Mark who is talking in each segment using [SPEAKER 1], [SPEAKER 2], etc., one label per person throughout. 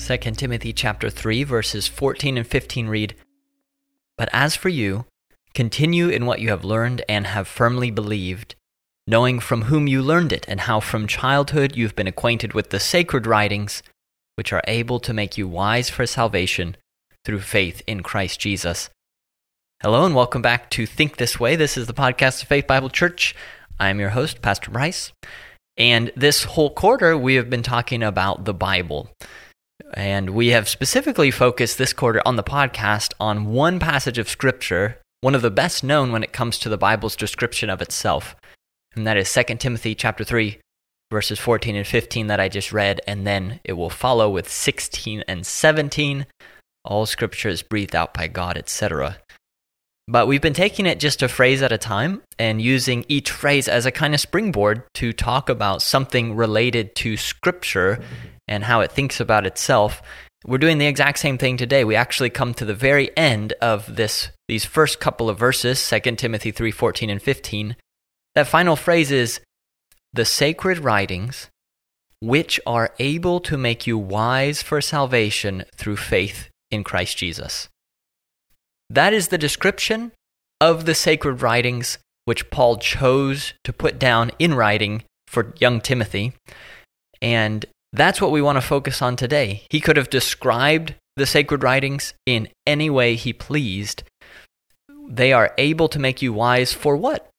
[SPEAKER 1] 2 Timothy chapter 3, verses 14 and 15 read, "But as for you, continue in what you have learned and have firmly believed, knowing from whom you learned it, and how from childhood you've been acquainted with the sacred writings, which are able to make you wise for salvation through faith in Christ Jesus." Hello and welcome back to Think This Way. This is the podcast of Faith Bible Church. I'm your host, Pastor Bryce. And this whole quarter, we have been talking about the Bible. And we have specifically focused this quarter on the podcast on one passage of Scripture, one of the best known when it comes to the Bible's description of itself. And that is 2 Timothy chapter 3, verses 14 and 15 that I just read. And then it will follow with 16 and 17. All Scripture is breathed out by God, etc. But we've been taking it just a phrase at a time and using each phrase as a kind of springboard to talk about something related to Scripture and how it thinks about itself. We're doing the exact same thing today. We actually come to the very end of these first couple of verses, 2 Timothy 3, 14 and 15. That final phrase is, "the sacred writings, which are able to make you wise for salvation through faith in Christ Jesus." That is the description of the sacred writings which Paul chose to put down in writing for young Timothy. And that's what we want to focus on today. He could have described the sacred writings in any way he pleased. They are able to make you wise for what?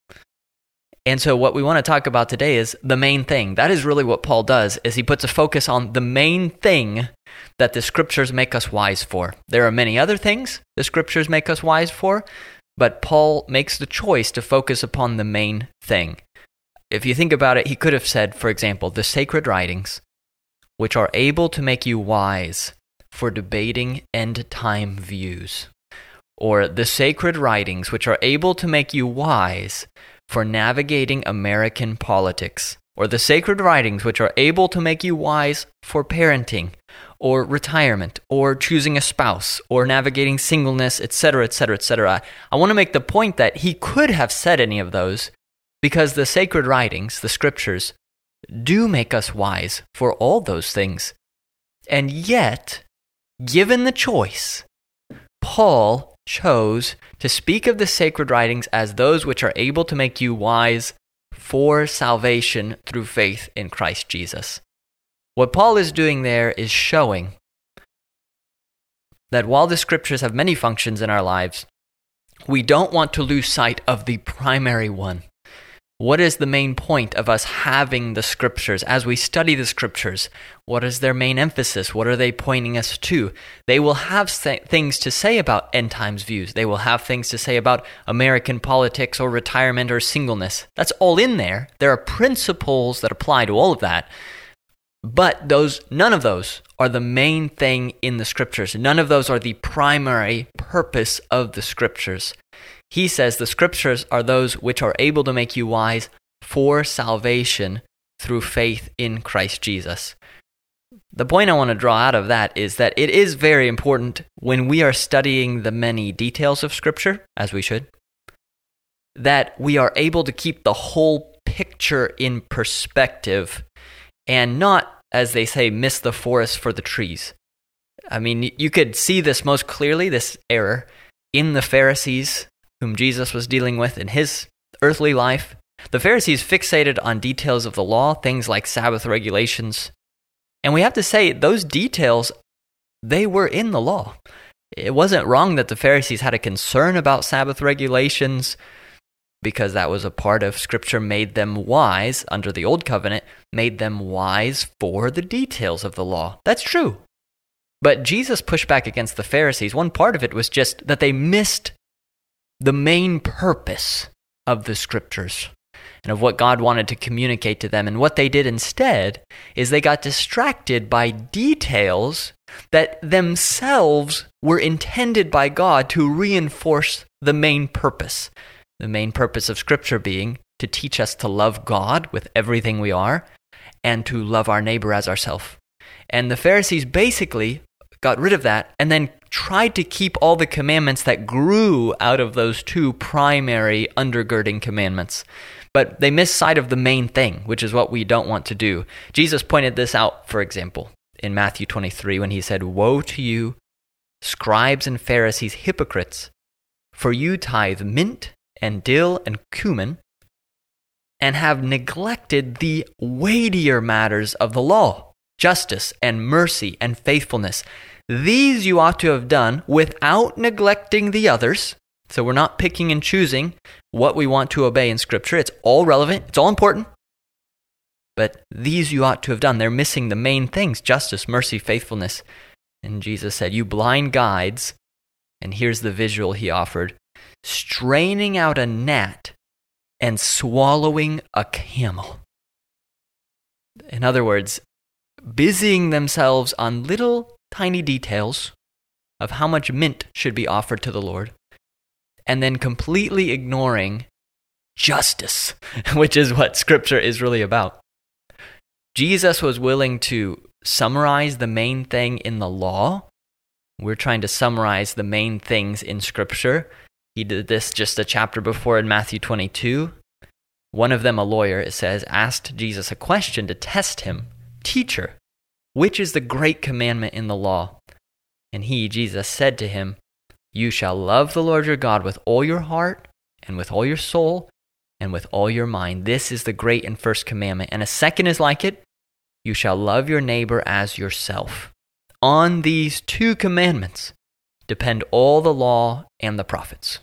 [SPEAKER 1] And so what we want to talk about today is the main thing. That is really what Paul does, is he puts a focus on the main thing that the Scriptures make us wise for. There are many other things the Scriptures make us wise for, but Paul makes the choice to focus upon the main thing. If you think about it, he could have said, for example, the sacred writings, which are able to make you wise for debating end-time views. Or the sacred writings, which are able to make you wise for navigating American politics. Or the sacred writings, which are able to make you wise for parenting, or retirement, or choosing a spouse, or navigating singleness, etc., etc., etc. I want to make the point that he could have said any of those because the sacred writings, the Scriptures, do make us wise for all those things. And yet, given the choice, Paul chose to speak of the sacred writings as those which are able to make you wise for salvation through faith in Christ Jesus. What Paul is doing there is showing that while the Scriptures have many functions in our lives, we don't want to lose sight of the primary one. What is the main point of us having the Scriptures? As we study the Scriptures, what is their main emphasis? What are they pointing us to? They will have things to say about end times views. They will have things to say about American politics or retirement or singleness. That's all in there. There are principles that apply to all of that. But none of those are the main thing in the Scriptures. None of those are the primary purpose of the Scriptures. He says the Scriptures are those which are able to make you wise for salvation through faith in Christ Jesus. The point I want to draw out of that is that it is very important when we are studying the many details of Scripture, as we should, that we are able to keep the whole picture in perspective and not, as they say, miss the forest for the trees. I mean, you could see this most clearly, this error, in the Pharisees whom Jesus was dealing with in his earthly life. The Pharisees fixated on details of the law, things like Sabbath regulations. And we have to say, those details, they were in the law. It wasn't wrong that the Pharisees had a concern about Sabbath regulations because that was a part of Scripture, made them wise under the Old Covenant, made them wise for the details of the law. That's true. But Jesus pushed back against the Pharisees. One part of it was just that they missed the main purpose of the Scriptures and of what God wanted to communicate to them. And what they did instead is they got distracted by details that themselves were intended by God to reinforce the main purpose. The main purpose of Scripture being to teach us to love God with everything we are and to love our neighbor as ourselves. And the Pharisees basically got rid of that and then tried to keep all the commandments that grew out of those two primary undergirding commandments. But they missed sight of the main thing, which is what we don't want to do. Jesus pointed this out, for example, in Matthew 23 when he said, "Woe to you, scribes and Pharisees, hypocrites, for you tithe mint and dill and cumin, and have neglected the weightier matters of the law, justice and mercy and faithfulness. These you ought to have done without neglecting the others." So we're not picking and choosing what we want to obey in Scripture. It's all relevant. It's all important. But these you ought to have done. They're missing the main things: justice, mercy, faithfulness. And Jesus said, "You blind guides," and here's the visual he offered, "straining out a gnat and swallowing a camel." In other words, busying themselves on little tiny details of how much mint should be offered to the Lord, and then completely ignoring justice, which is what Scripture is really about. Jesus was willing to summarize the main thing in the law. We're trying to summarize the main things in Scripture. He did this just a chapter before in Matthew 22. One of them, a lawyer, it says, asked Jesus a question to test him. "Teacher, which is the great commandment in the law?" And he, Jesus, said to him, "You shall love the Lord your God with all your heart and with all your soul and with all your mind. This is the great and first commandment. And a second is like it. You shall love your neighbor as yourself. On these two commandments depend all the law and the prophets."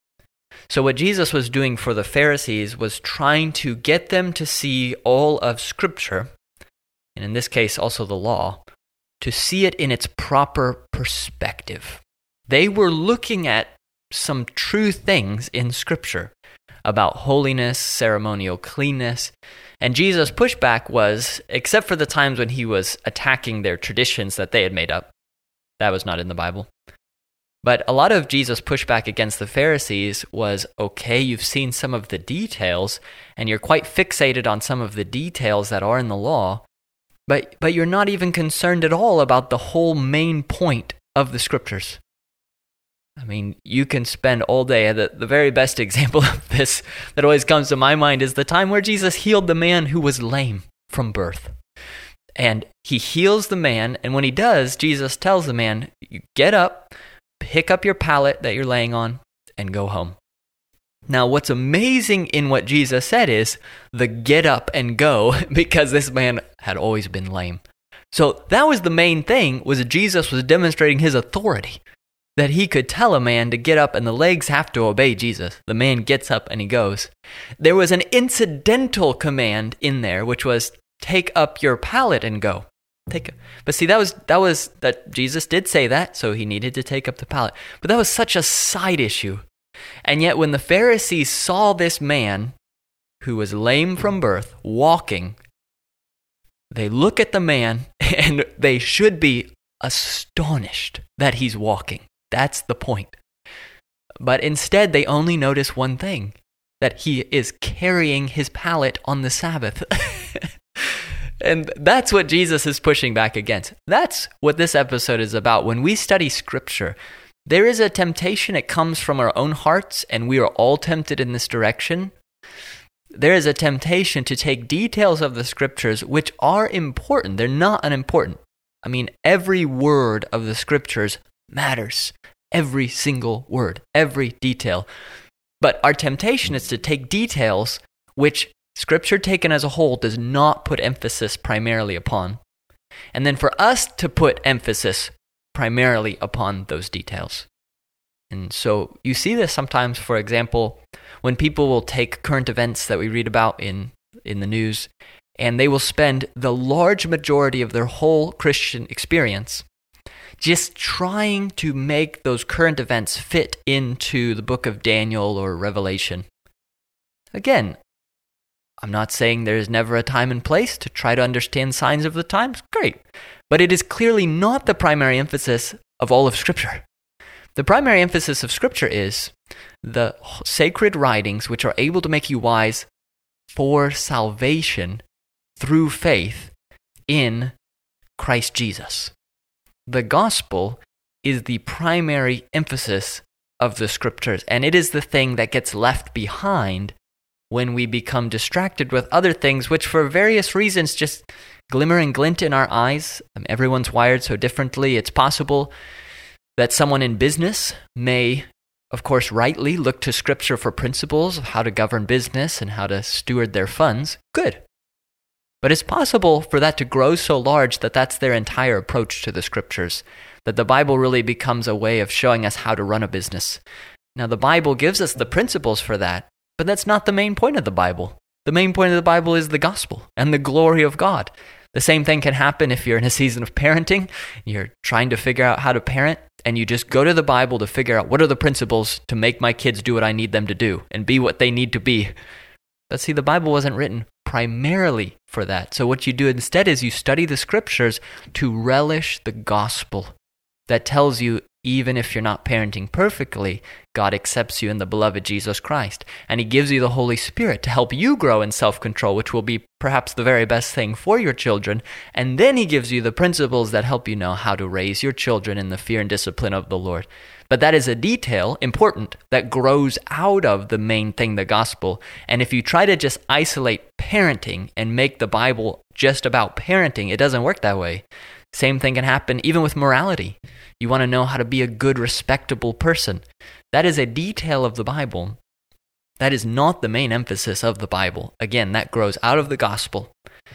[SPEAKER 1] So what Jesus was doing for the Pharisees was trying to get them to see all of Scripture, and in this case also the law, to see it in its proper perspective. They were looking at some true things in Scripture about holiness, ceremonial cleanness, and Jesus' pushback was, except for the times when he was attacking their traditions that they had made up, that was not in the Bible. But a lot of Jesus' pushback against the Pharisees was, okay, you've seen some of the details, and you're quite fixated on some of the details that are in the law, but you're not even concerned at all about the whole main point of the Scriptures. I mean, you can spend all day. The very best example of this that always comes to my mind is the time where Jesus healed the man who was lame from birth. And he heals the man, and when he does, Jesus tells the man, "You get up, pick up your pallet that you're laying on, and go home." Now, what's amazing in what Jesus said is the get up and go, because this man had always been lame. So that was the main thing, was that Jesus was demonstrating his authority, that he could tell a man to get up and the legs have to obey Jesus. The man gets up and he goes. There was an incidental command in there, which was take up your pallet and go. But see, that Jesus did say that, so he needed to take up the pallet. But that was such a side issue. And yet when the Pharisees saw this man who was lame from birth walking, they look at the man and they should be astonished that he's walking. That's the point. But instead, they only notice one thing, that he is carrying his pallet on the Sabbath. And that's what Jesus is pushing back against. That's what this episode is about. When we study Scripture, there is a temptation. It comes from our own hearts, and we are all tempted in this direction. There is a temptation to take details of the Scriptures, which are important. They're not unimportant. I mean, every word of the Scriptures matters. Every single word, every detail. But our temptation is to take details which Scripture taken as a whole does not put emphasis primarily upon. And then for us to put emphasis primarily upon those details. And so you see this sometimes, for example, when people will take current events that we read about in the news, and they will spend the large majority of their whole Christian experience just trying to make those current events fit into the book of Daniel or Revelation. Again, I'm not saying there is never a time and place to try to understand signs of the times. Great. But it is clearly not the primary emphasis of all of Scripture. The primary emphasis of Scripture is the sacred writings which are able to make you wise for salvation through faith in Christ Jesus. The gospel is the primary emphasis of the Scriptures, and it is the thing that gets left behind when we become distracted with other things which for various reasons just glimmer and glint in our eyes. Everyone's wired so differently. It's possible that someone in business may, of course, rightly look to Scripture for principles of how to govern business and how to steward their funds. Good. But it's possible for that to grow so large that that's their entire approach to the Scriptures, that the Bible really becomes a way of showing us how to run a business. Now, the Bible gives us the principles for that, but that's not the main point of the Bible. The main point of the Bible is the gospel and the glory of God. The same thing can happen if you're in a season of parenting, you're trying to figure out how to parent, and you just go to the Bible to figure out what are the principles to make my kids do what I need them to do and be what they need to be. But see, the Bible wasn't written primarily for that. So what you do instead is you study the Scriptures to relish the gospel that tells you even if you're not parenting perfectly, God accepts you in the beloved Jesus Christ. And He gives you the Holy Spirit to help you grow in self-control, which will be perhaps the very best thing for your children. And then He gives you the principles that help you know how to raise your children in the fear and discipline of the Lord. But that is a detail, important, that grows out of the main thing, the gospel. And if you try to just isolate parenting and make the Bible just about parenting, it doesn't work that way. Same thing can happen even with morality. You want to know how to be a good, respectable person. That is a detail of the Bible. That is not the main emphasis of the Bible. Again, that grows out of the gospel.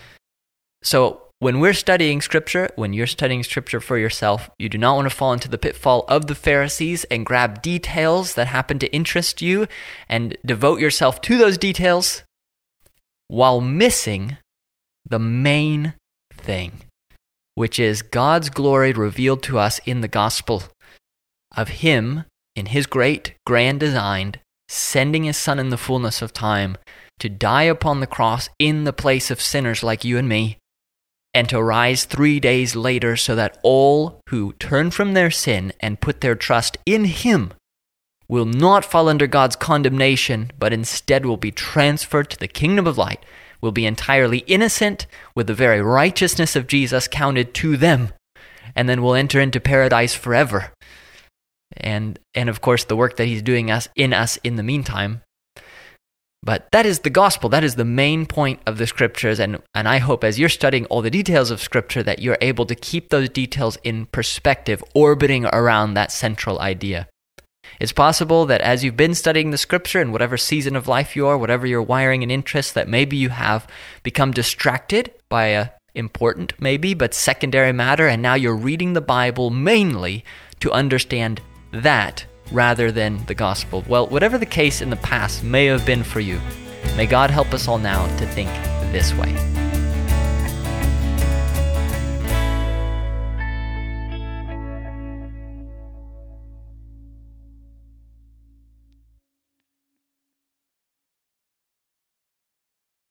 [SPEAKER 1] So when we're studying Scripture, when you're studying Scripture for yourself, you do not want to fall into the pitfall of the Pharisees and grab details that happen to interest you and devote yourself to those details while missing the main thing, which is God's glory revealed to us in the gospel of Him, in His great, grand design, sending His Son in the fullness of time to die upon the cross in the place of sinners like you and me, and to rise 3 days later so that all who turn from their sin and put their trust in Him will not fall under God's condemnation, but instead will be transferred to the kingdom of light, will be entirely innocent with the very righteousness of Jesus counted to them, and then will enter into paradise forever. And of course, the work that He's doing in us in the meantime. But that is the gospel. That is the main point of the Scriptures. And I hope as you're studying all the details of Scripture that you're able to keep those details in perspective, orbiting around that central idea. It's possible that as you've been studying the Scripture in whatever season of life you are, whatever your wiring and interests, that maybe you have become distracted by a important maybe, but secondary matter, and now you're reading the Bible mainly to understand that rather than the gospel. Well, whatever the case in the past may have been for you, may God help us all now to think this way.